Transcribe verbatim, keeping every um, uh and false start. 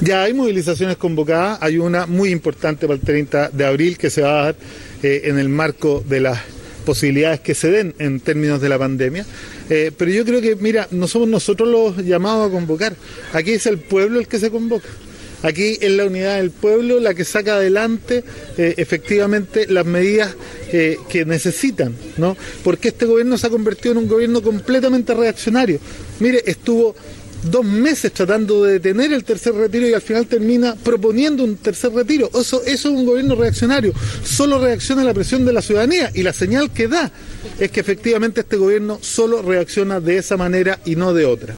Ya hay movilizaciones convocadas, hay una muy importante para el treinta de abril que se va a dar eh, en el marco de las posibilidades que se den en términos de la pandemia, eh, pero yo creo que, mira, no somos nosotros los llamados a convocar, aquí es el pueblo el que se convoca. Aquí es la unidad del pueblo la que saca adelante eh, efectivamente las medidas eh, que necesitan, ¿no? Porque este gobierno se ha convertido en un gobierno completamente reaccionario. Mire, estuvo dos meses tratando de detener el tercer retiro y al final termina proponiendo un tercer retiro. Eso, eso es un gobierno reaccionario. Solo reacciona a la presión de la ciudadanía y la señal que da es que efectivamente este gobierno solo reacciona de esa manera y no de otra.